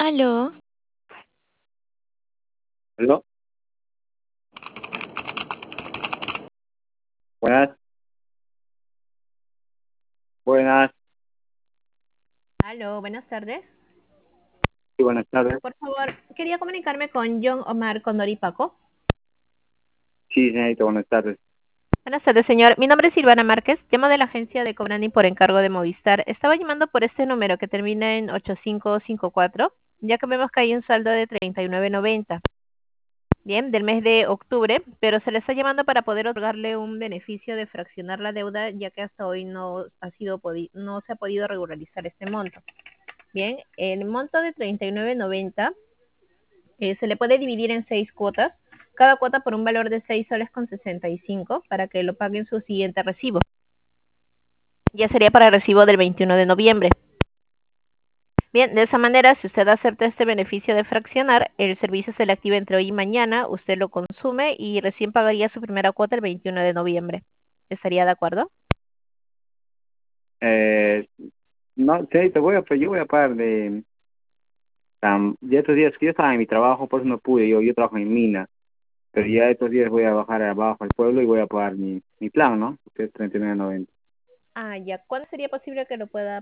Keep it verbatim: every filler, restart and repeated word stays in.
Aló, ¿Aló? Buenas, buenas, Aló, buenas tardes. sí, buenas tardes. Por favor, quería comunicarme con John Omar Condori Paco. Sí, señorita, buenas tardes. Buenas tardes, señor. Mi nombre es Silvana Márquez. Llamo de la agencia de Cobrani por encargo de Movistar. Estaba llamando por este número que termina en ocho cinco cinco cuatro, ya que vemos que hay un saldo de treinta y nueve noventa. Bien, del mes de octubre, pero se le está llamando para poder otorgarle un beneficio de fraccionar la deuda, ya que hasta hoy no ha sido podi- no se ha podido regularizar este monto. Bien, el monto de treinta y nueve noventa Eh, se le puede dividir en seis cuotas, cada cuota por un valor de seis soles con sesenta y cinco para que lo pague en su siguiente recibo. Ya sería para el recibo del veintiuno de noviembre. Bien, de esa manera, si usted acepta este beneficio de fraccionar, el servicio se le activa entre hoy y mañana, usted lo consume y recién pagaría su primera cuota el veintiuno de noviembre. ¿Estaría de acuerdo? Eh, no, señorita, voy a, pues yo voy a parar de, tam- ya estos días que yo estaba en mi trabajo, por eso no pude, yo, yo trabajo en mina, pero ya estos días voy a bajar abajo al pueblo y voy a pagar mi, mi plan, ¿no? Que es treinta y nueve noventa. Ah, ya. ¿Cuándo sería posible que lo pueda